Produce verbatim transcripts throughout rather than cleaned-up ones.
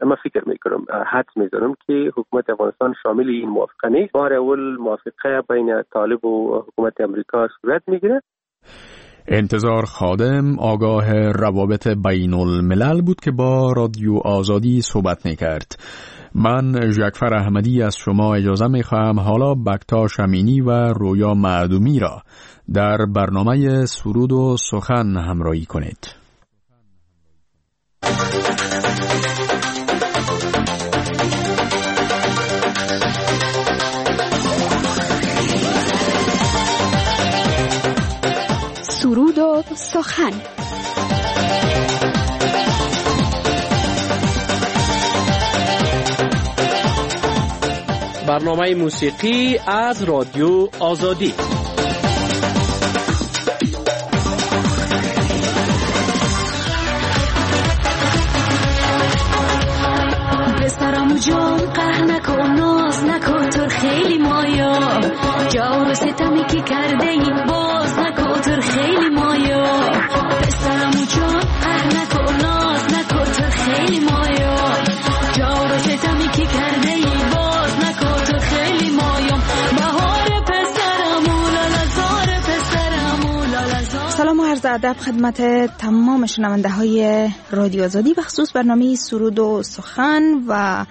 من فکر میکنم حد میذارم که حکومت افغانستان شامل این موافقه نیست. بار اول موافقه بین طالب و حکومت امریکا صورت میگیره. انتظار خادم آگاه روابط بین الملل بود که با رادیو آزادی صحبت میکرد. من ژکفر احمدی از شما اجازه میخواهم حالا بکتاش امینی و رویا معدومی را در برنامه سرود و سخن همراهی کنید. سرود و سخن. برنامه موسیقی از رادیو آزادی. بسرم جان قهر نکن ناز نکن تو خیلی مایا جور ستمی که کرده این باز نکن تو خیلی مایا بسرم جان قهر نکن ناز نکن تو خیلی مایا جور ستمی که کرده این باز نکن تو خیلی مایا بهار پسرم اولالا زار پسرم اولالا زار. سلام و عرض ادب خدمت تمام شنونده های رادیو آزادی بخصوص برنامه سرود و سخن و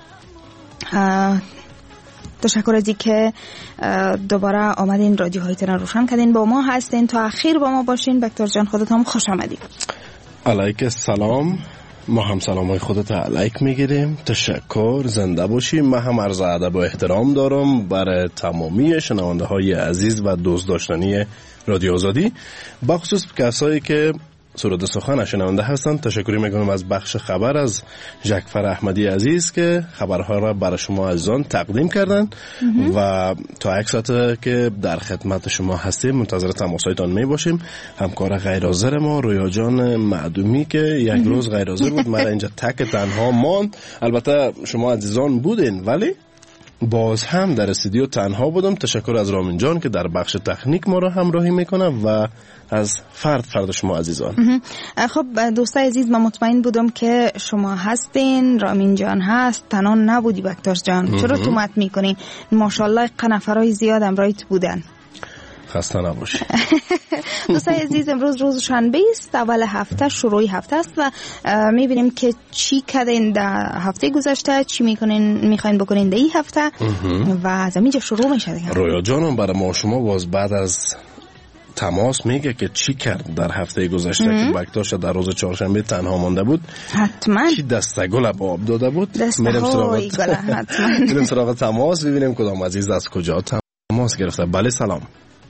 تشکر از اینکه دوباره آمدین رادیوهایتون رو روشن کردین با ما هستین تا اخیر با ما باشین. بکتار جان خودت هم خوش آمدید. علیک السلام. ما هم سلام های خودت علیک میگیریم. تشکر، زنده باشیم. من هم عرض ادب و احترام دارم برای تمامی شنونده های عزیز و دوست داشتنی رادیو آزادی، بخصوص کسایی که سرود سخن شنونده هستن. تشکری میکنم از بخش خبر از ژکفر احمدی عزیز که خبرها را برای شما عزیزان تقدیم کردن و تا یک ساعت که در خدمت شما هستیم منتظر تماسایتان می باشیم. همکار غیر حاضر ما رویا جان معدومی که یک روز غیر حاضر بود، مرا اینجا تک تنها ماند. البته شما عزیزان بودین ولی باز هم در استودیو تنها بودم. تشکر از رامین جان که در بخش تکنیک ما را همراهی میکنه و از فرد فرد شما عزیزان. خب دوستای عزیز، من مطمئن بودم که شما هستین، رامین جان هست، تنان نبودی بکتاش جان. چرا تومت میکنین؟ ماشاءالله قنفرای زیاد امرایت بودن. خسته نباشی. دوستای عزیز، امروز روز شنبه است، اول هفته، شروع هفته است و میبینیم که چی کردین در هفته گذشته، چی میکنین میخواین بکنین در این هفته و از اینجا شروع میشه دیگه. رویا جانم برای ما شما باز بعد از تماس میگه که چی کرد در هفته گذشته که بکتاش در روز چهارشنبه تنها مانده بود. حتما چی دسته گل به آب داده بود. میریم سراغ حتما میریم سراغ تماس ببینیم کدام عزیز از کجا تماس گرفته. بله سلام.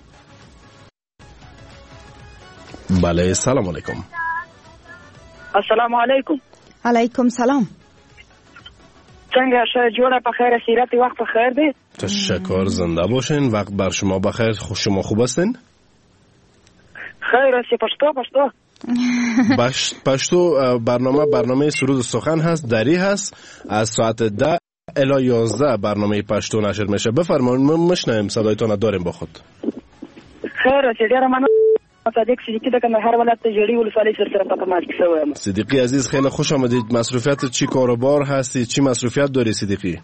بله سلام علیکم. السلام علیکم. علیکم سلام. څنګه شه جوړه په خیر سیرت وخت په خیر دی. تشکر، زنده باشین. وقت بر شما بخیر. خوش شما خوب هستین؟ خیر است. پشتو پشتو باش پشتو برنامه برنامه سرود سخن هست، دری هست از ساعت ده الی یازده برنامه پشتو نشر میشه. بفرمایید ما مشنیم صدایتون داریم با خود. خیر است. ډیره مننه. صدیق صدیقی دغه هر ولایت جړی ولسوالۍ سره په تماس کې شوم. صدیقی عزیز خیلی خوش آمدید. مصروفیت چی کاروبار هستی؟ چی مصروفیت داری صدیقی؟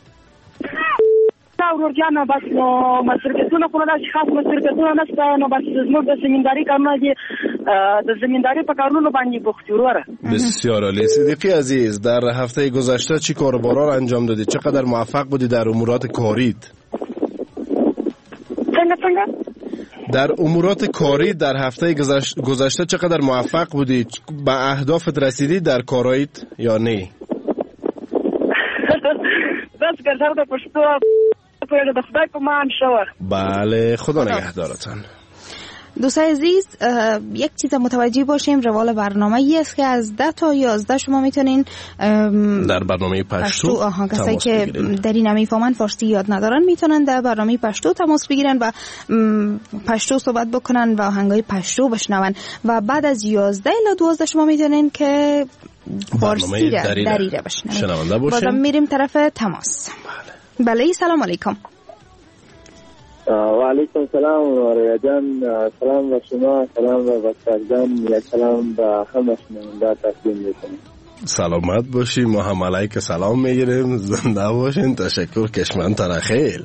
ورور جان بس نو مصروفیتونه خو نه خاص مصروفیتونه نشته، نو بس زموږ د زمینداری کارونه دي، د زمینداری په کارونو باندې بوخت وروره. بسیار عالی. صدیقی عزیز در هفته گذشته چی کاروبارا را انجام دادید؟ چقدر موفق بودی در امورات کاریت؟ څنګه څنګه در امورات کاری در هفته گذشته چقدر موفق بودی؟ به اهدافت رسیدی در کارایت یا نه؟ بس کردار د پښتو په د خدای په مان شو. بله خدا نگهدارتان. دوستای عزیز، یک چیز متوجه باشیم، روال برنامه ای است که از ده تا یازده شما میتونین در برنامه پشتو آها کسایی که در این نمیفهمن فارسی یاد ندارن میتونن در برنامه پشتو تماس بگیرن و پشتو صحبت بکنن و آهنگای پشتو بشنون و بعد از یازده الی دوازده شما میتونین که فارسی را دریره بشنون. بازم میریم طرف تماس. بله بله. سلام علیکم. و علیکم سلام رویا جان. سلام به شما، سلام به بکتر جان، یک سلام به همه شنونده تقدیم میکنم. سلامت باشی. ما هم علیک سلام میگیریم. زنده باشین. تشکر. کشمن ترخیل.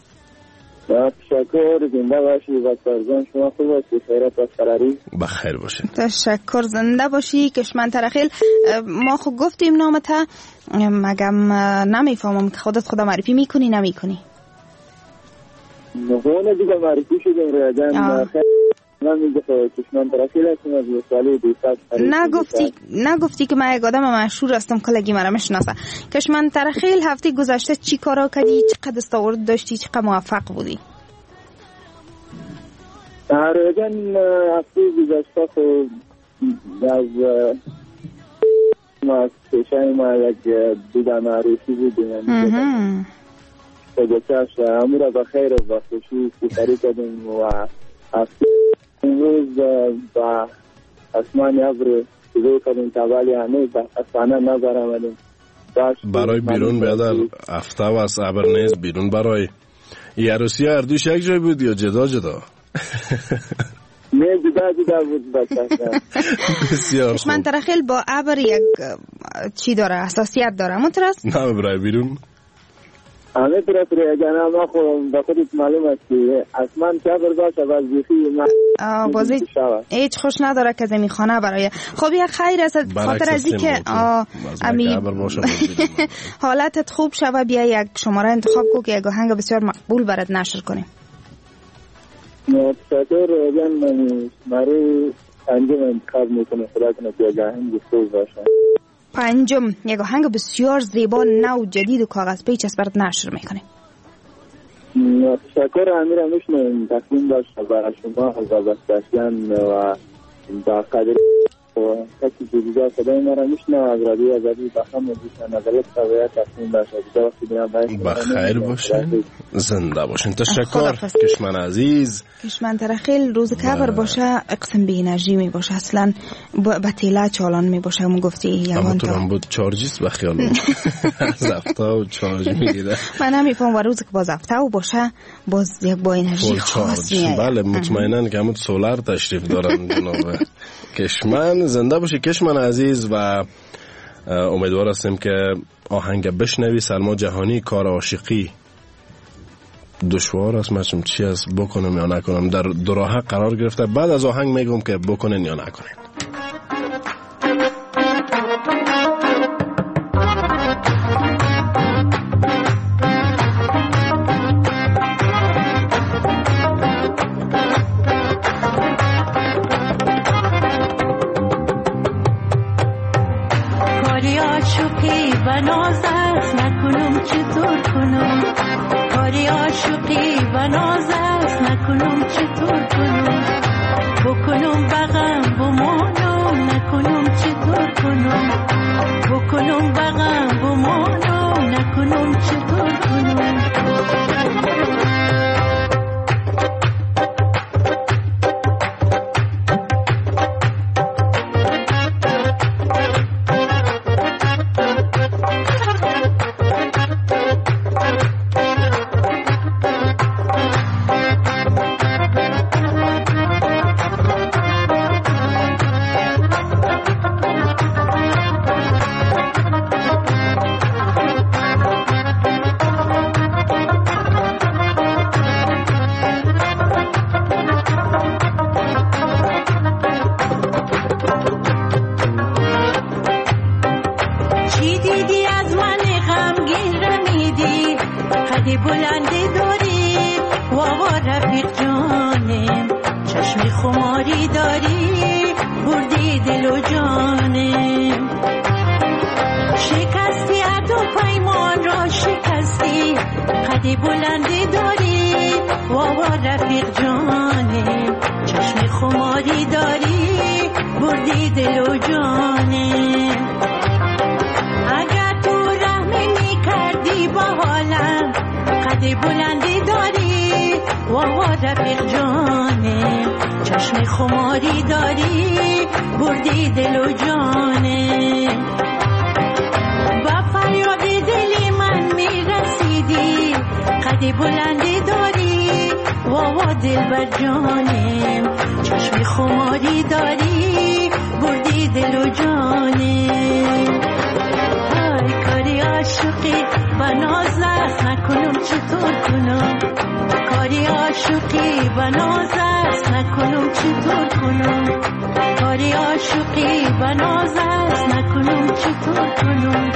تشکر. زنده باشی و سرزان شما خوب باشی. خیرت و فراری. بخیر باشین. تشکر. زنده باشی کشمن ترخیل. ما خود گفتیم نامت، مگم نمیفهمم که خودت خدا معرفی میکنی نمیکنی؟ نهونه دیگه معرفی شدیم ریاجان. خیلی من میگه کشمن ترخیل هستم از وسالی دیستاش. نگفتی نگفتی که من یک آدم مشهور هستم، کلگی مرا میشناسه. کشمن ترخیل هفته گذشته چی کارا کردی؟ چقدر دستاورد داشتی؟ چقدر موفق بودی؟ ریاجان هفته گذشته خود از ما از پیشای ما یک دیده معروفی بودیم گذشتش همون را بخیر و خوشی سفری کردیم و هفته امروز با اسمان ابر شروع کردیم توالی هنوز اسمانه نظر آمدیم برای بیرون بیادر هفته و از ابر نیز بیرون. برای ای عروسی اردوش یک جای بود یا جدا جدا؟ نه جدا جدا بود بسیار. بسیار خوب. کشمن ترخیل با ابر یک چی داره؟ حساسیت داره مترس؟ نه برای بیرون همه طرف ریاجان ما خود با خودت معلوم است که اسمان چه بر باشه باز بیخی ما بازی هیچ خوش نداره که زمین خانه برای خب یک خیر است خاطر از این که امی حالتت خوب شوه بیا یک شماره انتخاب کو که یک آهنگ بسیار مقبول برات نشر کنیم. تشکر ریاجان. من ماری پنجم انتخاب میکنم خدا کنه که یک آهنگ خوب باشه. پنجم یک آهنگ بسیار زیبا نو جدید و کاغذ پیچ است برات نشر میکنیم. تشکر. امیر میشنم تقدیم داشته برای شما و بستشیان و با قدر و کسی که دیگه صدای مرا میشنم از رادیو آزادی بخم میشنم نظریت قویت تقدیم داشته دیگه وقتی بینم باید بخیر باشین. زنده باشین. تشکر کشمن عزیز. کشمن ترخیل روز کبر باشه اقسم بی انرژی می باشه اصلا با تیله چالان می باشه. همون گفتی یوان تا هم بود چارجیست بخیال از هفته و چارج میگیره. من نمیفهم و روز که باز هفته و باشه باز یک با انرژی خاص میاد. بله مطمئنن که همون سولار تشریف دارن جناب کشمن. زنده باشی کشمن عزیز و امیدوار هستیم که آهنگ بشنوی. سلما جهانی کار عاشقی دشوار است مچم چی است بکنم یا نکنم در دو راه قرار گرفته. بعد از آهنگ میگم که بکنین یا نکنین. کاری عاشقی و ناز است نکنم چطور کنم. کاری عاشقی و ناز است نکنم چطور کنم. بکنم بغم بمانم نکنم چطور کنم. بکنم بغم بمانم نکنم چطور کنم. بردی دل و جانه های کاری عاشقی و ناز است نکنم چطور کنم کاری عاشقی و ناز است نکنم چطور کنم کاری عاشقی و ناز است نکنم چطور کنم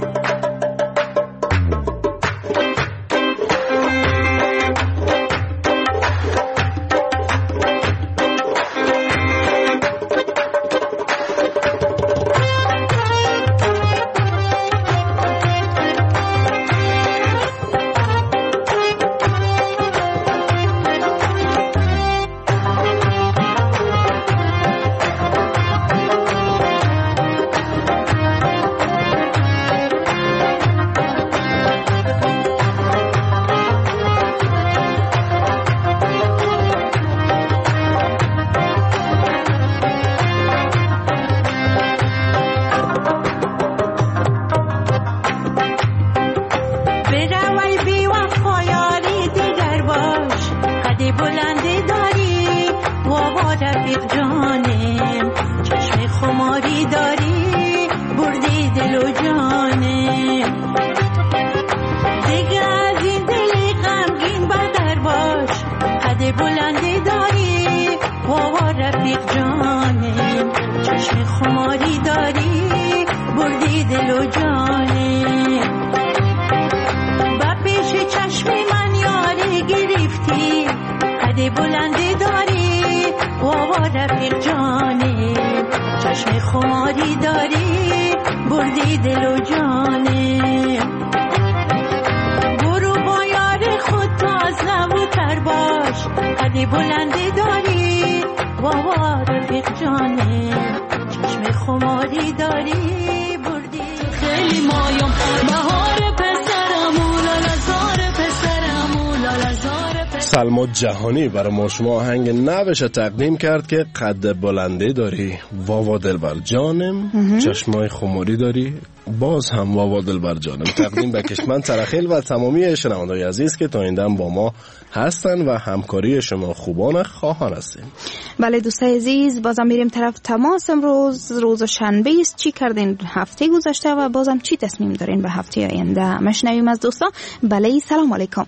سلما جهانی برای ما شما آهنگ نوش تقدیم کرد که قد بلنده داری واوا دل بر جانم چشمای خماری داری باز هم واوا دل بر جانم تقدیم به کشمن ترخیل و تمامی شنوندگان عزیز که تا این دم با ما هستن و همکاری شما خوبان خواهان هستیم. بله دوستای عزیز بازم میریم طرف تماس. امروز روز شنبه است. چی کردین هفته گذشته و بازم چی تصمیم دارین به هفته آینده؟ مشنویم از دوستان. بله سلام علیکم.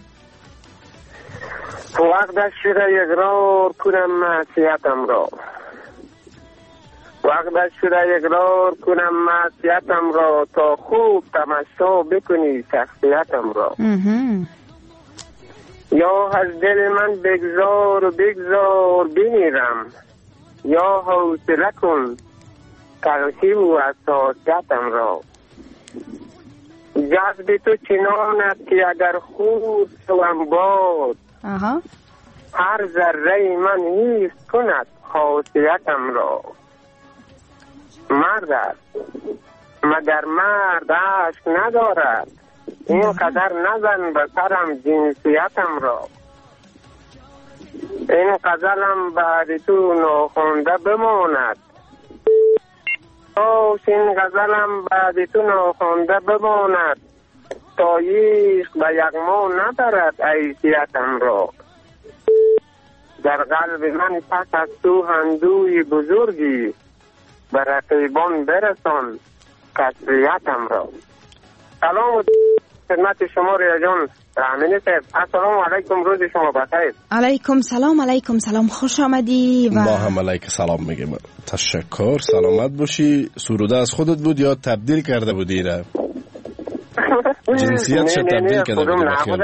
وقت شده اقرار کنم معصیتم را وقت شده اقرار کنم معصیتم را تا خوب تماشا بکنی شخصیتم را یا از دل من بگذار و بگذار بمیرم یا حوصله کن تلخی و حساسیتم را جذب تو چنان است که اگر خود شوم باد آها. هر ذره من حیف کند خاصیتم را مرد است مگر مرد عشق ندارد این قدر نزن به سرم جنسیتم را این غزلم بعد تو ناخونده بماند آش این غزلم بعد تو ناخونده بماند تاییخ به یغما ندارد حیثیتم را در قلب من پس از تو هندوی بزرگی به رقیبان برسان کسریتم را. سلام خدمت شما ریا جان امینی صاحب. السلام علیکم، روز شما بخیر. علیکم سلام. علیکم سلام، خوش آمدی. و با هم علیک سلام میگم. تشکر، سلامت باشی. سروده از خودت بود یا تبدیل کرده بودی را؟ جنسیتش تبدیل کرده بودی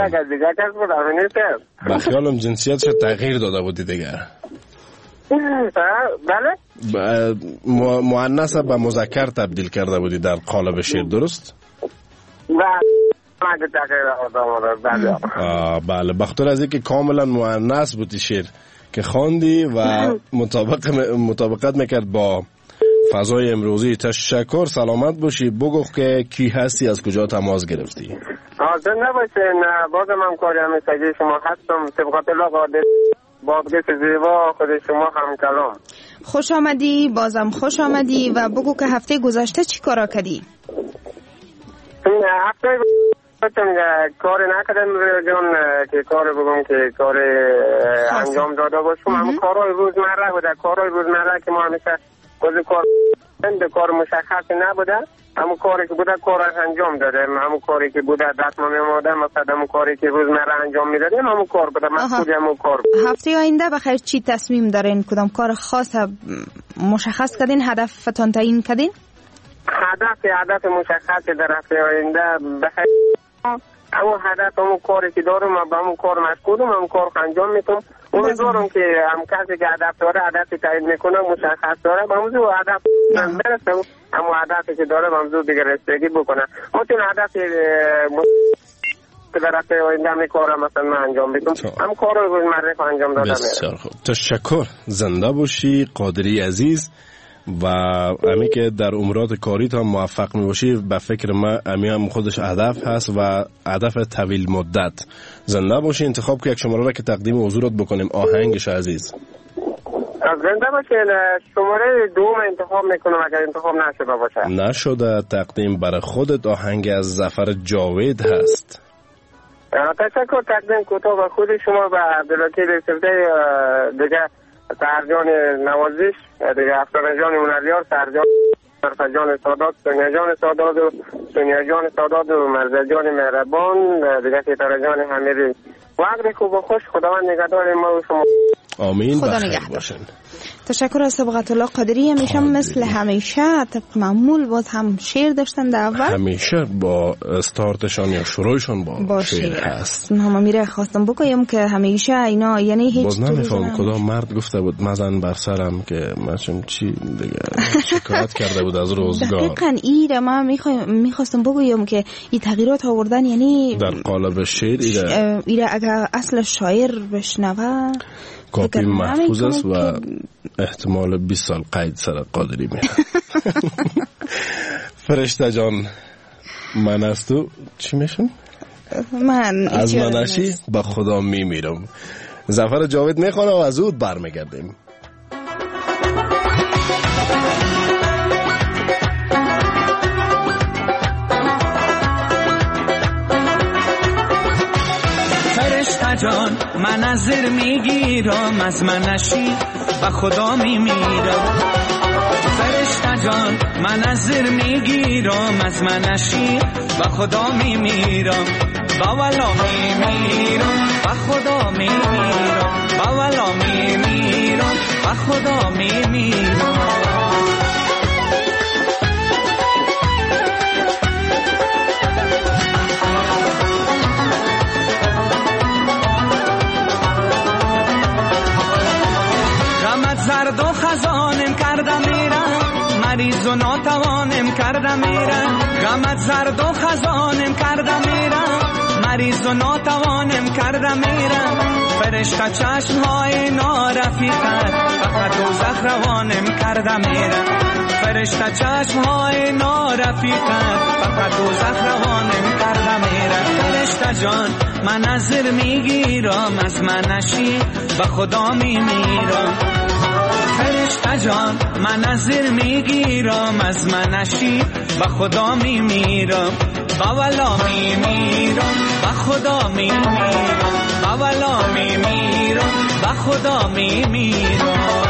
به خیالم جنسیتش تغییر داده بودی دیگه. بله مؤنث به مذکر تبدیل کرده بودی در قالب شعر، درست؟ بله بخاطر از اینکه کاملا مؤنث بودی شعر که خواندی و مطابق مطابقت میکرد با فضای امروزی. تشکر، سلامت باشی. بگو که کی هستی، از کجا تماس گرفتی؟ حاضر نباشین، بازم هم کاری همیشگی شما هستم. طبقات الله قادر بابگش زیبا خود شما هم کلام. خوش آمدی، بازم خوش آمدی. و بگو که هفته گذشته چی کارا کردی؟ هفته کار نکردم جان که کار بگم که کار انجام داده باشم. هم کارهای روزمره بوده، کارهای روزمره که ما همیشه کل کار کار مشخصی نبوده، همون کاری که بوده کارش انجام دادیم، همون کاری که بوده دست ما میماده، مثلا همون کاری که روزمره انجام میدادیم همون کار بوده، مسئول همون کار بوده. هفته آینده بخیر چی تصمیم دارین؟ کدام کار خاص مشخص کردین؟ هدفتان تعیین کردین؟ هدف هدف مشخصی در هفته آینده بخیر همون هدف همون کاری که دارم و همون کار مسئولم، همون کار انجام میتونم. امیدوارم که هم کسی که هدف داره هدفی تعیین میکنه مشخص داره و موضوع هدف برسه، همون هدفی که داره و موضوع دیگه رسیدگی بکنه. ممکن هدفی که در هفته آینده میکارم مثلا من انجام بدم، هم کار رو روزمره انجام دادم. بسیار خوب، تشکر. زنده باشی قادری عزیز و امی که در امورات کاریت هم موفق می باشی. به فکر من امی هم خودش هدف هست و هدف طویل مدت. زنده باشی. انتخاب که یک شماره را که تقدیم حضورت بکنیم آهنگش عزیز. زنده باشی. شماره دوم انتخاب میکنم اگر انتخاب نشده باشه. نشده تقدیم برای خودت آهنگ از ظفر جاوید هست. تشکر. تقدیم کوتاه به خود شما و عبدالوکیل سفته دیگه، سرجان نوازش دیگه، افسانه جان منریار، سرجان جان سادات، سونیا جان سادات و سونیا جان سادات و مرزا جان مهربان دیگه، ستاره جان همیری. وقت خوب و خوش. خداوند نگهدار ما و شما. آمین. خدا نگهدار. تشکر از سبقت الله قادری. همیشه مثل همیشه طبق معمول باز هم شعر داشتن در اول، همیشه با استارتشان یا شروعشان با, با شعر هست. هم میره خواستم بگم که همیشه اینا یعنی هیچ باز نمیفهم کدام مرد گفته بود مزن بر سرم که مچم چی دیگه شکایت کرده بود از روزگار. دقیقاً ایره من میخواستم بگم که این تغییرات آوردن یعنی در قالب شعر ایره, ایره اگر اصل شاعر بشنوه کاپی محفوظ است و احتمال بیست سال قید سر قادری میره. فرشته جان من از تو چی میشم؟ من از منشی به خدا میمیرم. ظفر جاوید میخوانه و از اود برمیگردیم. جان من از زیر میگیرم، از منشی و خدا میمیرم. فرشته جان من از زیر میگیرم، از منشی و خدا میمیرم. با ولا میمیرم و خدا میمیرم، با ولا میمیرم و خدا میمیرم. زرد و خزانم کردم میرم، مریض و ناتوانم کردم میرم. غمت زرد و خزانم کردم میرم، مریض و ناتوانم کردم میرم. فرشته چشمهای نارفیقت فقط دوزخ روانم کردم میرم. فرشته چشمهای نارفیقت فقط دوزخ روانم کردم میرم. فرشته جان من از زیر میگیرم، از منشی و خدا میمیرم. فرشته جان من از زیر میگیرم، از منشی و خدا میمیرم. با ولا میمیرم و خدا میمیرم، با ولا میمیرم و خدا میمیرم.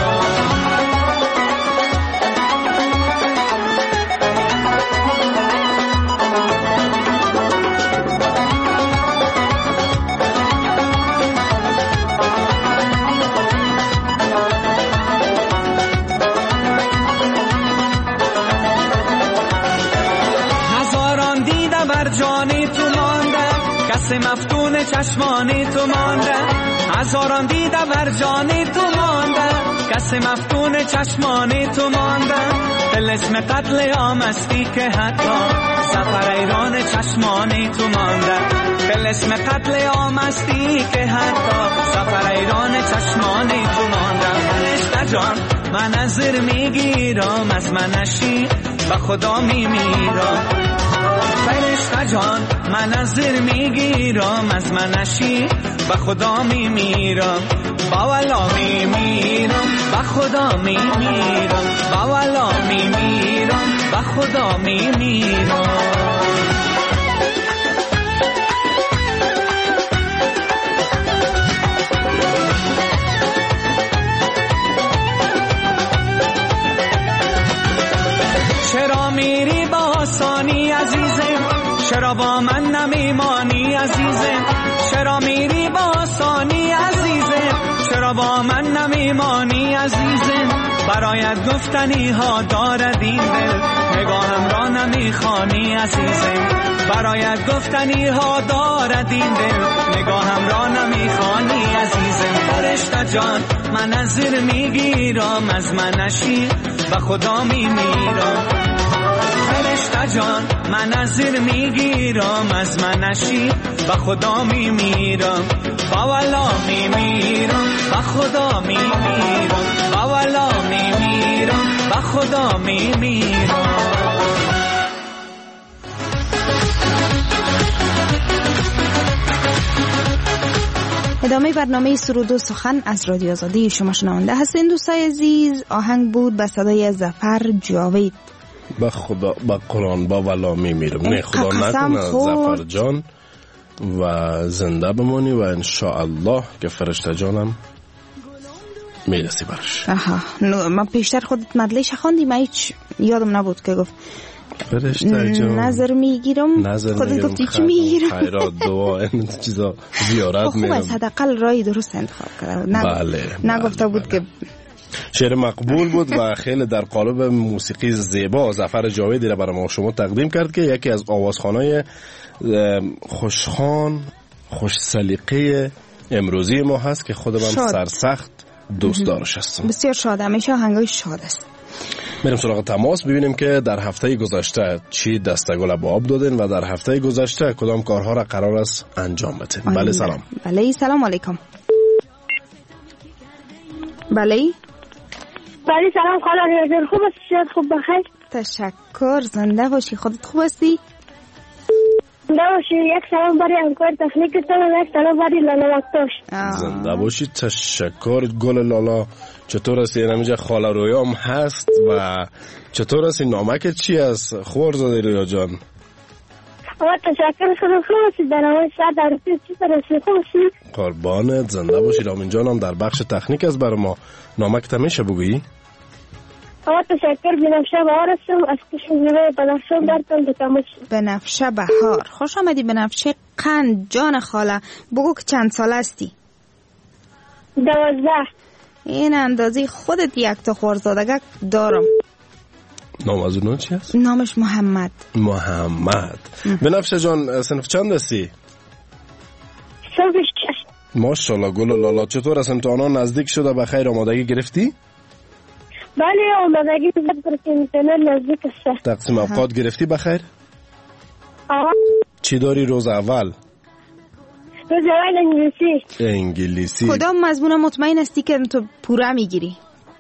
کس مفتون چشمانی تو مانده، هزاران دیده بر جانی تو مانده. کس مفتون چشمانی تو مانده، طلسم قتل عامستی که حتی سفر ایران چشمانی تو مانده. طلسم قتل عامستی که حتی سفر ایران چشمانی تو مانده. فرشته جان من از زیر میگیرم، از منشی و خدا میمیرم. فرشته جان من از زیر میگیرم، از منشی و خدا میمیرم. با ولا میمیرم و خدا میمیرم، با ولا میمیرم و خدا میمیرم. چرا با من نمیمانی عزیزم، چرا میری با آسانی عزیزم، چرا با من نمیمانی عزیزم، برایت گفتنی ها دارد این دل، نگاهم را نمیخوانی عزیزم، برایت گفتنی ها دارد این دل، نگاهم را نمیخوانی عزیزم. فرشته جان من از زیر میگیرم، از من نشی و خدا میمیرم. فرشته جان من از زیر میگیرم، از من نشی و خدا میمیرم. با والا میمیرم و خدا میمیرم، با والا میمیرم و خدا میمیرم. ادامه برنامه سرود و سخن از رادیو آزادی شما شنونده هستین دوستای عزیز. آهنگ بود به صدای ظفر جاوید. با خدا با قرآن با والا میمیرم. نه خدا نکنه ظفر جان و زنده بمانی و انشاءالله که فرشته جانم میرسی برش. آها ما پیشتر خودت مدلیش خواندی، من هیچ یادم نبود که گفت فرشته جان نظر میگیرم، خودت گفتی چی میگیرم؟ خیرات دعا این چیزا زیارت میرم. خوب از حداقل رای درست انتخاب کرده. بله نگفته بود که شعر مقبول بود و خیلی در قالب موسیقی زیبا ظفر جاویدی را برای ما شما تقدیم کرد که یکی از آوازخوانای خوشخوان خوش سلیقه امروزی ما هست که خودم سرسخت دوست دارش هستم. بسیار شاد، همیشه آهنگای شاد است. میریم سراغ تماس ببینیم که در هفته گذشته چی دستگل به آب دادین و در هفته گذشته کدام کارها را قرار است انجام بدین. بله سلام. بله سلام علیکم. بله بله سلام خاله ریاضر خوب است؟ شاید خوب بخیر. تشکر، زنده باشی. خودت خوب هستی؟ زنده باشی. یک سلام برای همکار تکنیکتون و یک سلام برای لالا وقتاش. زنده باشی. تشکر گل لالا. چطور هستی؟ اینجا خاله رویام هست و چطور هستی؟ نامک چی است؟ خور زده رویا جان. آقا تشکر خدا خوب هستی. در آمای ساعت در رفتی چی برسی خوب هستی؟ قربانت زنده باشی. رامین جانم در بخش تکنیک است برای ما. نامک تمیشه بگویی؟ آقا تشکر. بنفشه بهار هستم از کشم زیبای بنفشه برتون بتامش. بنفشه بهار. خوش آمدی بنفشه قند جان خاله. بگو که چند سال هستی؟ دوازده. این اندازی خودت یک تا خورزادگک دارم. نام از اونو چی هست؟ نامش محمد. محمد. بنفشه جان صنف چند هستی؟ صنف شش. ماشاءالله گل و لالا. چطور از امتحانان نزدیک شده؟ بخیر آمادگی گرفتی؟ بله آمادگی گرفتیم. نزدیک است. تقسیم اوقات گرفتی بخیر؟ آها. چی داری روز اول؟ روز اول انگلیسی. انگلیسی. کدام مضمون مطمئن هستی که تو پوره میگیری؟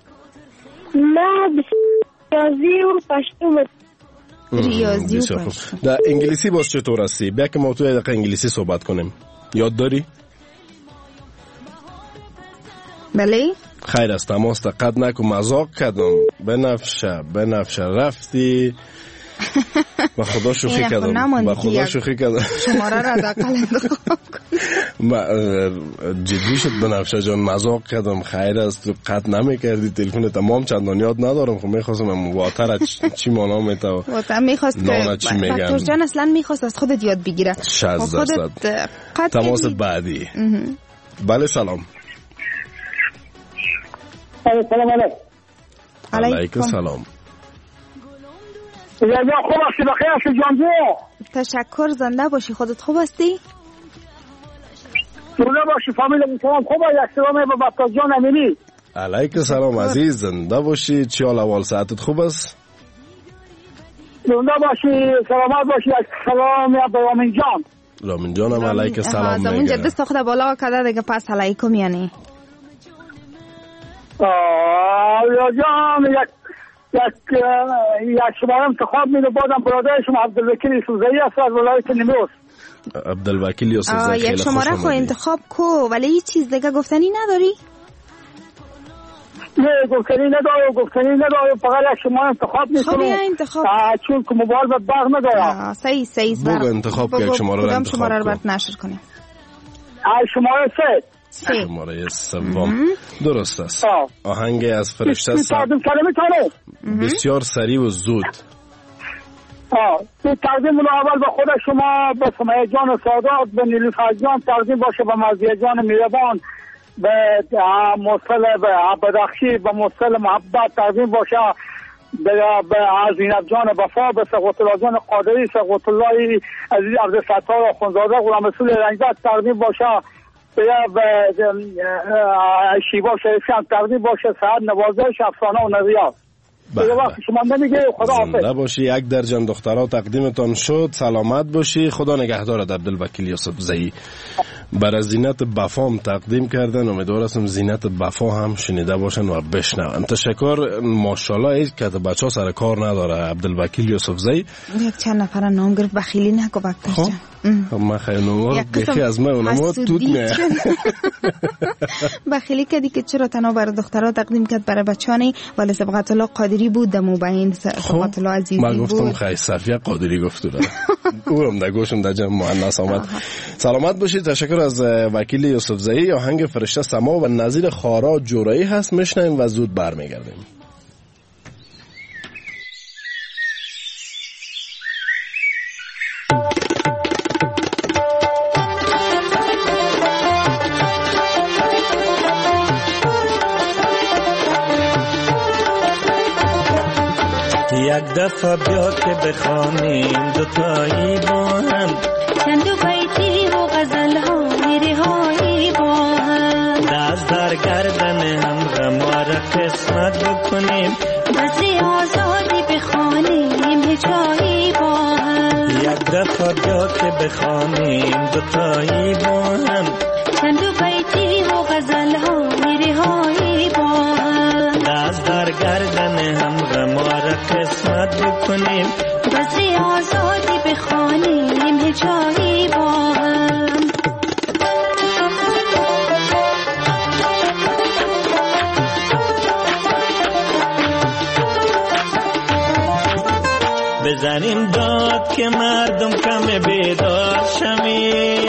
من ریاضی و پشتو. ریاضی و پشتو. در انگلیسی باز چطور هستی؟ بیا که ما توی دقیقه انگلیسی صحبت کنیم. یاد داری؟ بله خیر است. تماس دقت نکن. مزاق کردم. بنفشه بنفشه رفتی با خدا شوخی کردم. با خدا شوخی کردم. شماره را دقل انتخاب کن. جدی شد بنفشه جان. مزاق کردم. خیر است. تو قط نمی کردی تلفن تمام چندان یاد ندارم. خب میخواستم واتر چی مانا میتا واتر میخواست که دکتر جان اصلا میخواست از خودت یاد بگیره. شصت درصد. تماس بعدی. بله سلام. سلام علیکم. علیکم سلام. خوب هستی؟ بخیر هستی جان جو؟ تشکر. زنده باشی. خودت خوب هستی؟ زنده باشی. فامیل میتونم خوب هستی؟ یک سلام با بطا جان امینی. علیکم سلام عزیز. زنده باشی. چی حال اول ساعتت خوب است؟ زنده باشی. سلامت باشی. یک سلام با رامین جان. رامین جانم علیکم سلام میگه. اونجا دست خود بالا کرده دیگه پس علیکم یعنی. آه جان یک یک یک شماره انتخاب میده بادم برادر شما عبدالوکیل یوسفزئی است از ولایت نیمروز. عبدالوکیل یوسفزئی خیلی یک شماره خو انتخاب کو ولی هیچ چیز دیگه گفتنی نداری؟ نه گفتنی نداره گفتنی نداره فقط یک شماره انتخاب میکنم. خب یا انتخاب چون که موبایل به برق نداره. صحیح صحیح برق انتخاب که یک شماره رو انتخاب شماره رو برات نشر کنیم. شماره سه. شماره سوم درست است. آهنگ از فرشته سب... بسیار سریع و زود. آه تقدیم اول به خود شما، به سمیه جان سادات، به نیلوفر جان تقدیم باشه، به مرضیه جان میربان، به موصل به بدخشی، به موصل محبت تقدیم باشه، به زینب جان وفا، به سقوط الله جان قادری، سقوط الله عزیز عبدالستار آخوندزاده، غلام رسول رنگبت تقدیم باشه، به شیوا شریفی هم تقدیم باشه، سعد نوازش، افسانه و نظریات. دیگه وقت شما نمیگه. خدا حافظ. زنده باشی. یک درجن دخترها تقدیمتان شد. سلامت باشی. خدا نگهدارت. عبدالوکیل یوسفزئی برای زینت بفام تقدیم کردن. امیدوار هستم زینت بفا هم شنیده باشن و بشنون. تشکر. ماشاءالله هیچ که بچه ها سر کار نداره. عبدالوکیل یوسفزئی یک چند نفر نام گرفت. بخیلی نکو بکتر جان. ما خیلی نوار بخی از ما اونما توت نه بخیلی کدی که چرا تنها برای دخترها تقدیم کرد برای بچانی، ولی سبقت الله قادری بود دمو بین سبقت الله عزیزی بود. من گفتم خیلی صفیه قادری گفت داره اونم در گوشم در جمع مؤنث آمد. سلامت باشید. تشکر از وکیل یوسفزئی. آهنگ فرشته سما و نظیر خارا جورایی هست، میشنیم و زود برمیگردیم. یک دفعه بیا که بخوانیم دوتایی با هم، چند و بیتی و غزل ها میرهایی با هم، دست در گردن هم غم و را قسمت بکنیم، بسی آزادی بخوانیم هجایی با هم. یک دفعه بیا که بخوانیم دوتایی با هم، چند و بیتی و غزل ها میرهایی با هم، دست در گردن هم غم و را قسمت بکنیم، بسی آزادی بخوانیم هجایی با هم. بزنیم داد که مردم کم بیدار شمید،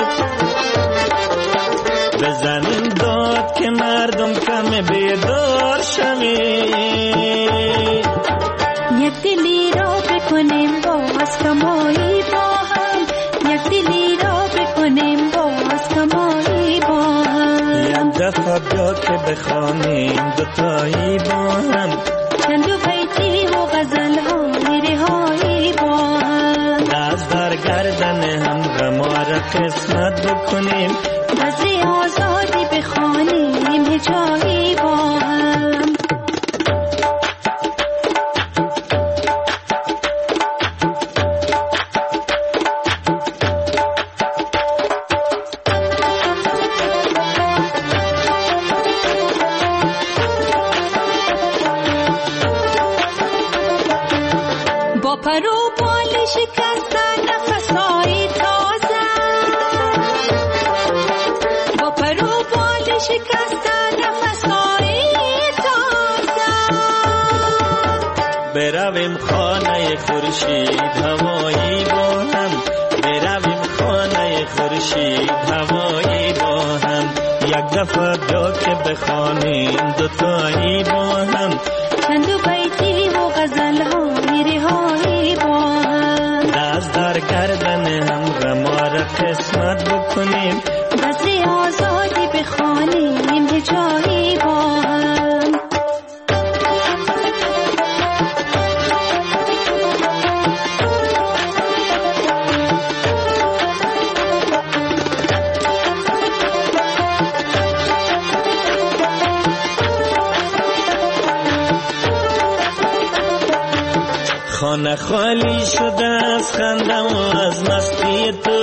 بزنیم داد که مردم کم بیدار شمید، یک دلی را بکنیم باز کمایی با هم، یک دلی را بکنیم باز کمایی با هم. یک دفعه بیا که بخوانیم دوتایی با هم، چند و بیتی و غزل ها میرهایی با هم، دست در گردن هم غم را قسمت بکنیم، بسی آزادی بخوانیم هجایی با هم. با پر و بال شکستن نفسایی تازه، با پر و بال شکستن نفسایی تازه، برویم خانه خورشید هوایی با هم، برویم خانه خورشید هوایی با هم، یک دفعه بیا که بخوانیم دوتایی با هم، چند و بیتی و غزل ها میرهایی با هم، دست در گردن هم غم را قسمت بکنیم، بسی آزادی بخوانیم هجایی با هم. خانه خالی شده از خنده و از مستی تو،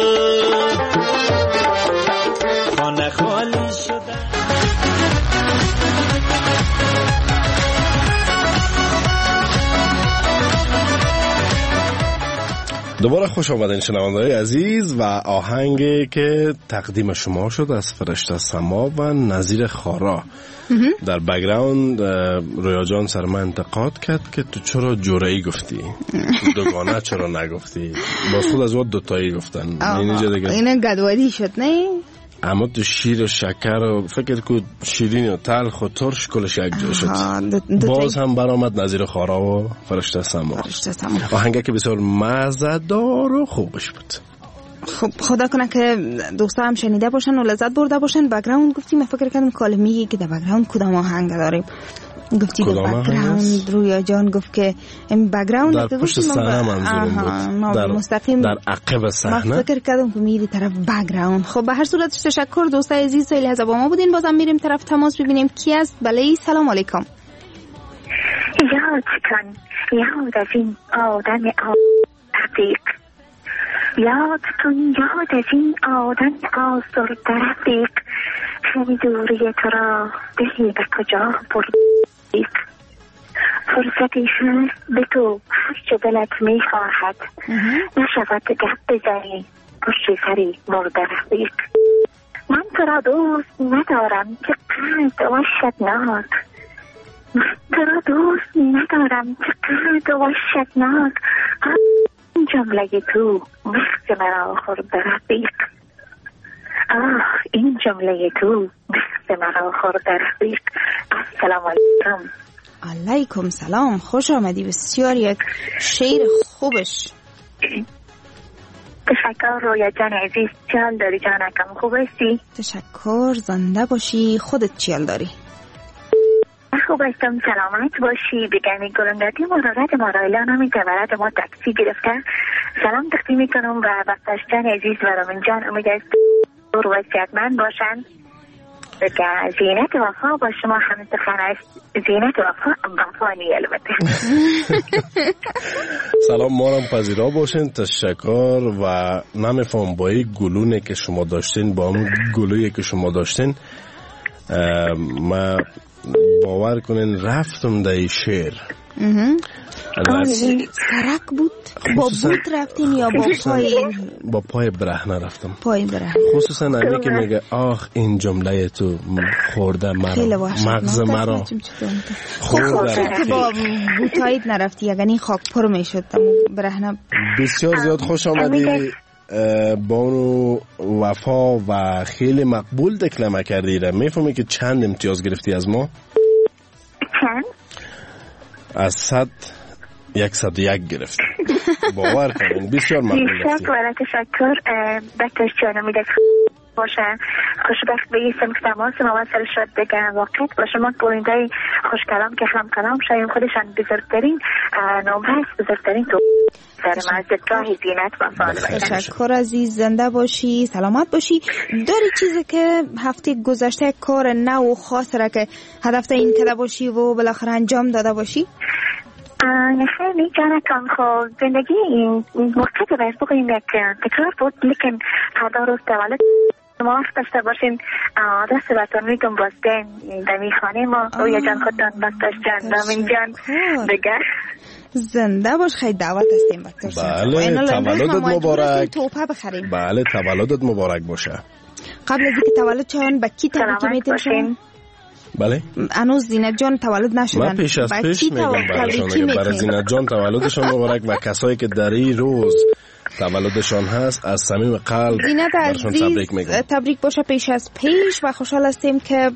خانه خالی شده. دوباره خوش آمدین شنونده‌های عزیز و آهنگی که تقدیم شما شد از فرشته سما و نظیر خارا. در بک‌گراند رویا جان سر من انتقاد کرد که تو چرا جورایی گفتی، دوگانه چرا نگفتی، باز خود از وقت دوتایی گفتن. اینه گدواری شد نه؟ اما تو شیر و شکر و فکر که شیرین و تلخ و ترش کلش یک جا شد. باز هم برآمد نظیر خارا و فرشته سما. فرشته سما آهنگی که بسیار مزه‌دار و خوبش بود. خب خدا کنه که دوستا هم شنیده باشن و لذت برده باشن. بک‌گراند گفتیم، من فکر کردم کال میگی که در بک‌گراند کدام آهنگ داریم. گفتی در بک‌گراند رویا جان گفت که این بک‌گراند در پشت صحنه منظورم بود، در مستقیم در عقب صحنه. من فکر کردم که میری طرف بک‌گراند. خب به هر صورت تشکر دوستای عزیز، خیلی از با ما بودین. بازم میریم طرف تماس ببینیم کی است. بله سلام علیکم. یاد کن یاد از این آدم عتیق، یاد کن یاد از این آدم آزرده رفیق، خیلی دوری تو را دلی به کجا بردیق، فرصتی هست بگو هر چه دلت میخواهد، نشود گپ بزنی پشت سری مرده رفیق. من تو را دوست ندارم که قد وحشتناک، من تو را دوست ندارم که قد وحشتناک، این جمله تو مغز مرا خورده رفیق، آه این جمله تو مغز مرا خورده رفیق. السلام علیکم. علیکم سلام، خوش آمدی. بسیار یک شعر خوبش. تشکر رویا جان عزیز. چیال داری جانکم؟ خوب هستی؟ تشکر، زنده باشی. خودت چیال داری؟ خوب هستم، سلامت باشی. بگمی گلنگاتی مرارت مارایلان همی تورد ما تکسی گرفته. سلام تقدیم میکنم و وقتش جان عزیز و رامین جان امید است دور و صحتمند باشن. که زینت وفا با شما همه سخن است. زینت وفا وفانی البته. سلام، ما هم پذیرا باشین. تشکر. و نمیفهم با این گلونه که شما داشتین، با اون گلویی که شما داشتین، ما باور کنین رفتم در این شعر. سرک بود؟ با بوت رفتین یا با پای؟ با پای برهنه رفتم. پای برهنه. خصوصا امی که میگه آخ این جمله تو خورده مرا، مغز مرا خورده. با بوتایت نرفتی یعنی خاک پر میشد برهنه. بسیار زیاد خوش آمدی. با اونو وفا و خیلی مقبول دکلمه کردی. را میفهمی که چند امتیاز گرفتی از ما؟ چند؟ از صد یکصد و یک گرفت. باور کنین بسیار مقبول گرفتی. تشکر تشکر. بکتش جانم میده باشه. خوشبخت بیستم که تماس ما سر شد بگم واقعیت باشه. ما گوینده خوش کلام که هم کلام شایم خودشان بزرگترین نمره است، بزرگترین تو در مزدگاه زینت و فعال. تشکر عزیز، زنده باشی، سلامت باشی. داری چیزی که هفته گذشته کار نو و خاص را که هدف این کده باشی و بالاخره انجام داده باشی؟ نخیلی جانکم. خب زندگی این موقع که باید بگویم یک تکرار بود، لیکن هدا روز تولد ما وقت داشته باشین. دست براتون میگم بازدین دمی خانه ما. رویا جان خودتان بستش جان دامین جان بگر زنده باش. خیلی دعوت هستیم بکتر. بله تولدت مبارک. توپه بخریم. بله تولدت مبارک باشه. قبل از اینکه تولد چون با کی تبریک میتین شما؟ بله هنوز زینت جان تولد نشدن. من پیش از پیش میگم براشون برای زینت جان تولدشان مبارک و کسایی که در این روز تولدشان هست از صمیم قلب براشون تبریک میگم. تبریک باشه پیش از پیش و خوشحال هستیم که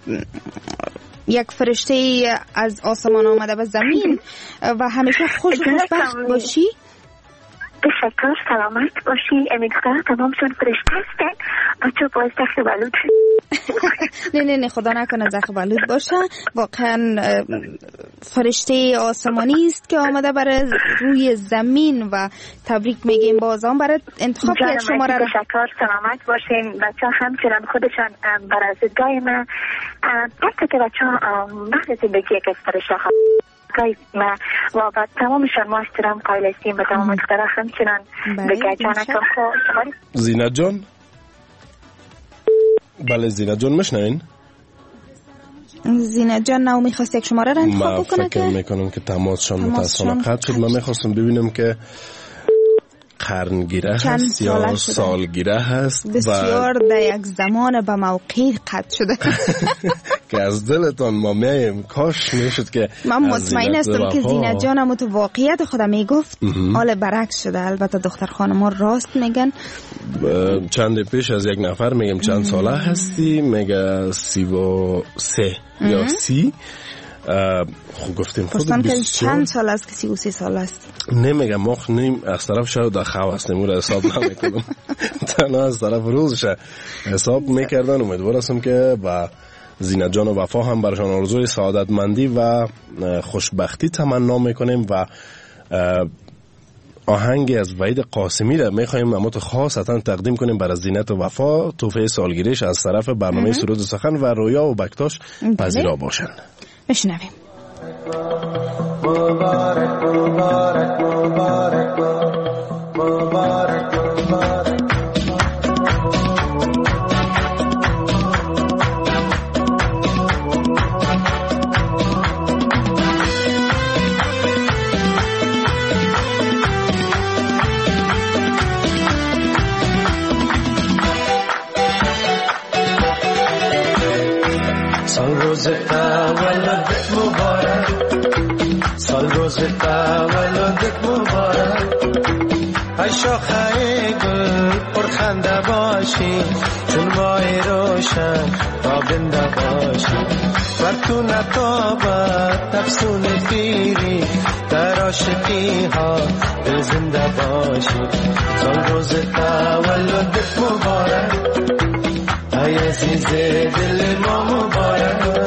یک فرشته از آسمان آمده به زمین و همیشه خوش و خوشبخت باشی. تشکر، سلامت باشی. امیدوارم تمام شون فرشته هستن. بچه باز زخم بلود. نه نه نه خدا نکنه زخم بلود باشه. واقعا فرشته آسمانی است که آمده برای روی زمین و تبریک میگیم بازم برای انتخاب یک شماره را. تشکر، سلامت باشین. بچه همچنان خودشان برای زدگاه من حتی که بچه بعد زندگی یک از فرشته ها ما و بعد تمامشان ما احترام قائل هستیم به تمام اختراع همچنان بگه جانکم. خب زینت جان. بله زینت جان مشنوین؟ زینت جان نو میخواست یک شماره را انتخاب بکنه که من فکر میکنم که تماسشان متاسفانه قطع شد. من میخواستم ببینم که قرنگیره هست یا سالگیره هست. بسیار در یک زمان به موقع قطع شده. که از دلتان ما میایم. کاش میشد که من مطمئن هستم که زینت جان هم تو واقعیت خودم میگفت، حال برعکس شده. البته دختر خانم ها راست میگن. چند پیش از یک نفر میگم چند ساله هستی، میگه سی و سه یا سی. خب گفتیم خود بسیار چند سال است که سی و سی سال است. نمیگم ما نیم از طرف شاید در خواه هستیم، اون را حساب نمیکنم. تنها از طرف روزش حساب میکردن. امیدوار هستم که با زینت جان و وفا هم برشان آرزوی سعادتمندی و خوشبختی تمنا میکنیم و آهنگی از وحید قاسمی را میخوایم امات خاصتا تقدیم کنیم برای زینت و وفا. تحفه سالگیریش از طرف برنامه سرود سخن و رویا و بکتاش پذیرا باشن. بشنویم. مبارک مبارک مبارک مبارک مبارک سال روز تولدت مبارک، سال روز تولدت مبارک، ای شاخه گل پرخنده باشی، چون ماه روشن تابنده باشی، بر تو نتابد افسون پیری، در عاشقی ها دل زنده باشی. سال روز تولدت مبارک، ای عزیز دل ما مبارک.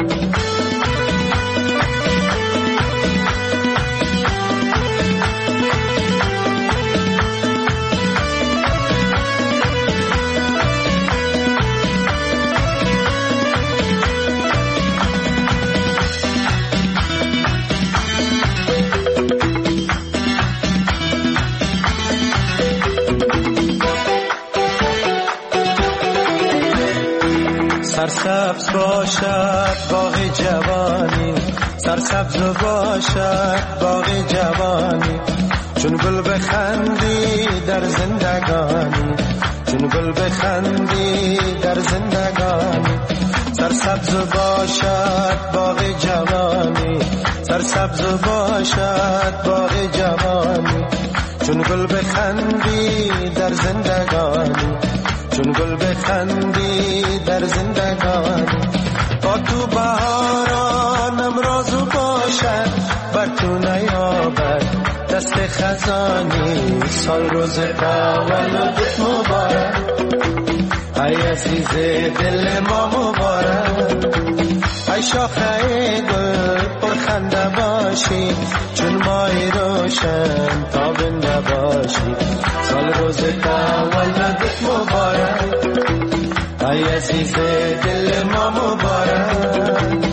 سرسبز باشد باغ جوانی، سرسبز باشد باغ جوانی، چون گل بخندی در زندگانی، چون گل بخندی در زندگانی. سرسبز باشد باغ جوانی، سرسبز باشد باغ جوانی، چون گل بخندی در زندگانی، چون گل بخندی در زندگانی. با تو بهارانم رازو باشد، بر تو نیابد دست خزانی. سال روز تولدت مبارک، ای عزیز دل ما مبارک، ای شاخه گل پرخنده باشی، چون ماه روشن تابنده باشی. سال روز تولدت مبارک، ای عزیز دل ما مبارک.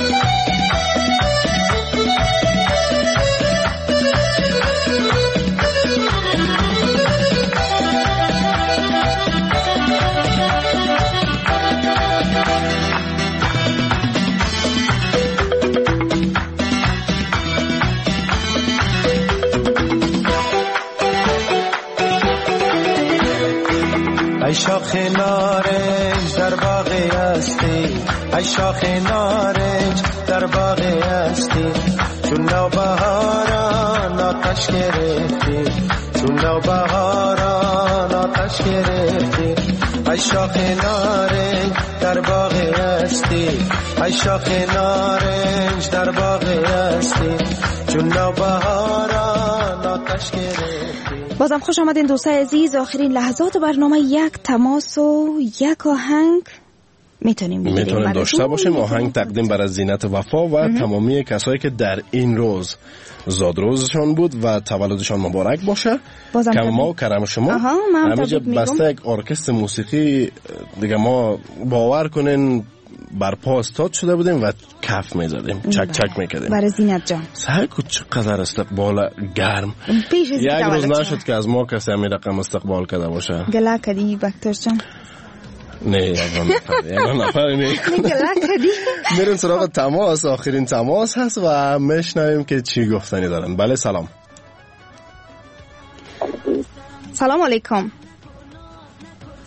ای شاخ نارنج در باغ هستی، ای شاخ نارنج در باغ هستی، چون نوبهاران آتش گرفتی، چون نوبهاران آتش گرفتی. ای شاخ نارنج در باغ هستی، ای شاخ نارنج در باغ هستی، چون نوبهاران آتش گرفتی. بازم خوش آمدین دوستای عزیز. آخرین لحظات برنامه یک تماس و یک آهنگ میتونیم میتونیم داشته باشیم. آهنگ تقدیم برای زینت وفا و امه. تمامی کسایی که در این روز زاد روزشان بود و تولدشان مبارک باشه. کم ما و کرم شما. همینجا بسته یک ارکستر موسیقی دیگه ما باور کنین بر پا استاد شده بودیم و کف میزدیم، چک چک میکردیم برای زینت جان. سعی کو چقدر استقبال گرم. یک روز نشد که از ما کسی همین رقم استقبال کرده باشه. گله کردی بکتر جان؟ نه یکان نفر یکان نفر نه گله کردی. میریم سراغ تماس. آخرین تماس هست و میشنویم که چی گفتنی دارن. بله سلام. سلام علیکم.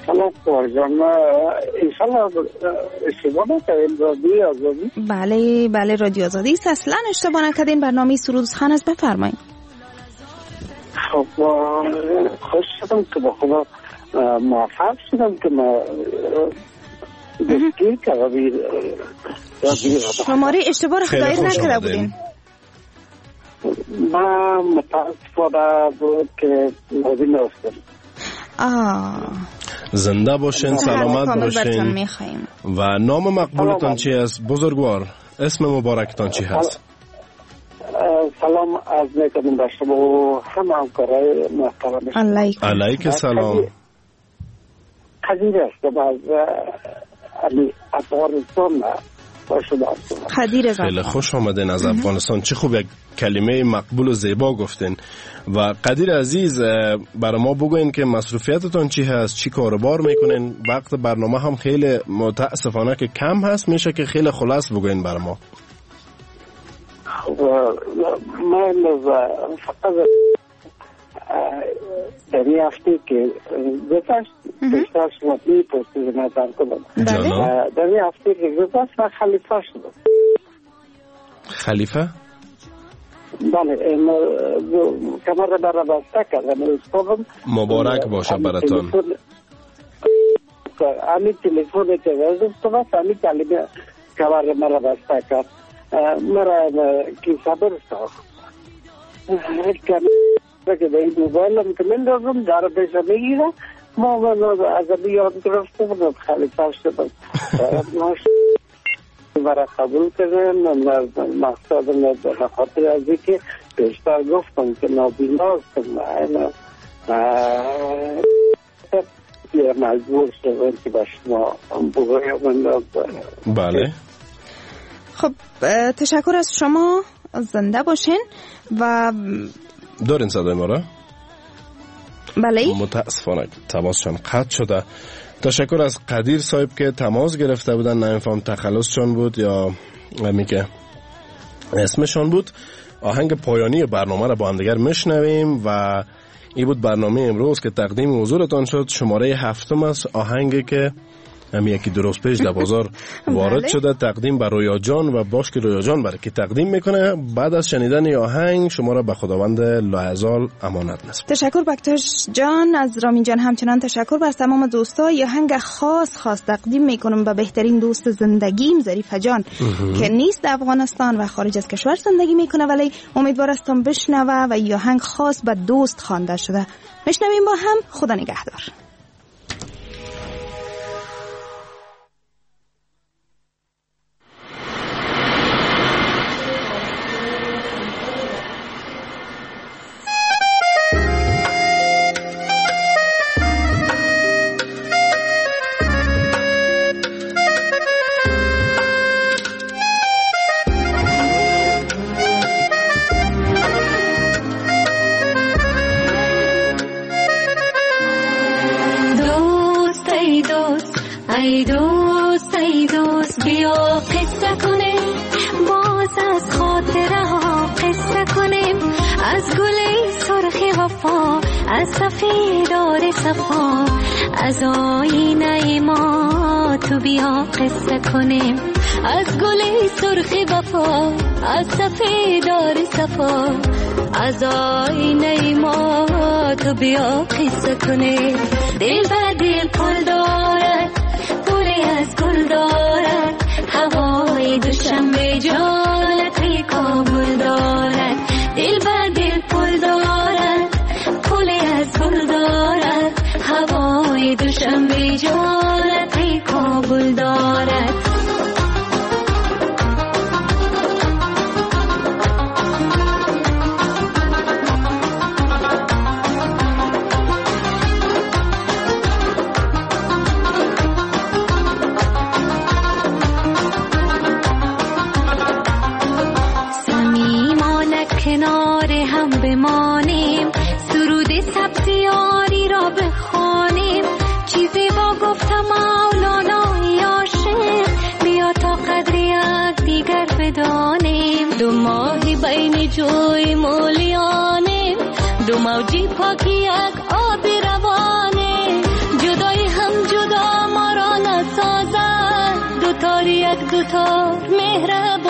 سلام پارجان، انشالله اشتباه نکردیم رادیو آزادی؟ بله بله رادیو آزادی است، اصلا اشتباه نکردین. برنامه سرود خان است، بفرمایید. خب خوش شدم که با خدا موفق شدم که ما دستگیر کردم. شماره اشتباه رو خدایی نکرده بودین. من متاسفانه بود که نازی ناستم. آه زنده باشین، سلامت باشین. و نام مقبولتان چی است بزرگوار؟ اسم مبارکتان چی هست؟ سلام از میکنم به شما و همه همکارای محترم. علیک سلام. قدیر هستم از افغانستان. قدیر خیلی خوش آمدین از افغانستان. چه خوب یک کلمه مقبول و زیبا گفتین. و قدیر عزیز برای ما بگوین که مصروفیتتان چی هست، چی کاروبار میکنین؟ وقت برنامه هم خیلی متاسفانه که کم هست، میشه که خیلی خلاص بگوین برای ما. من فقط در این هفته که گذشت بسیار شما میپرسید نظر کنم. در این هفته که گذشت من خلیفه شدم. خلیفه؟ بله، کمر را برای بسته کردم. مبارک باشه براتون. امی تلیفون که وزد است، امی کلمه کمر مرا بسته کرد. مرا کی صبر ساخت. که به این موبایل هم که من دارم در پیش میگیرم. ما از بیاد گرفته بودم خلیفه شدم. برای قبول کردم. مقصدم به خاطر از این که پیشتر گفتم که نابینا هستم. مجبور شدم که به شما بگویم. بله. خب تشکر از شما، زنده باشین. و دارین صدای ما را؟ بله. متاسفانه تماسشان قطع شده. تشکر از قدیر صاحب که تماس گرفته بودن. نمیفهم تخلصشان بود یا همی که اسمشان بود. آهنگ پایانی برنامه را با هم دیگر میشنویم و این بود برنامه امروز که تقدیم حضورتان شد. شماره هفتم است. آهنگی که همی یکی درست پیش در بازار وارد شده، تقدیم بر رویا جان و باش که رویا جان برای که تقدیم میکنه. بعد از شنیدن آهنگ شما را به خداوند لاازال امانت نسپارم. تشکر بکتاش جان. از رامین جان همچنان تشکر بر تمام دوستا. آهنگ خاص خاص تقدیم میکنم به بهترین دوست زندگیم ظریفه جان که نیست در افغانستان و خارج از کشور زندگی میکنه، ولی امیدوار هستم بشنوه. و آهنگ خاص به دوست خوانده شده. میشنویم با هم. خدا نگهدار. ای دوست ای دوست بیا قصه کنیم، باز از خاطره ها قصه کنیم، از گل سرخ وفا، از سفیدار صفا، از آینه ما تو بیا قصه کنیم، از گل سرخ وفا، از سفیدار صفا، از آینه ما تو بیا قصه کنیم. دل بر دل پل دارد، پولی از گل دارد، هوای دوشنبه جانتی کابل دارد. دل بر دل پل دارد، پولی از گل دارد، هوای دوشنبه جانتی کابل دارد. کنار هم بمانیم، سرود سبزیاری را بخوانیم، چیزی با گفتم مولانای عاشق، بیا تا قدر یک دیگر بدانیم. دو ماهی بین جوی مولیانیم، دو موجی پاکی یک آب روانه، جدای هم یک دوتا مهربان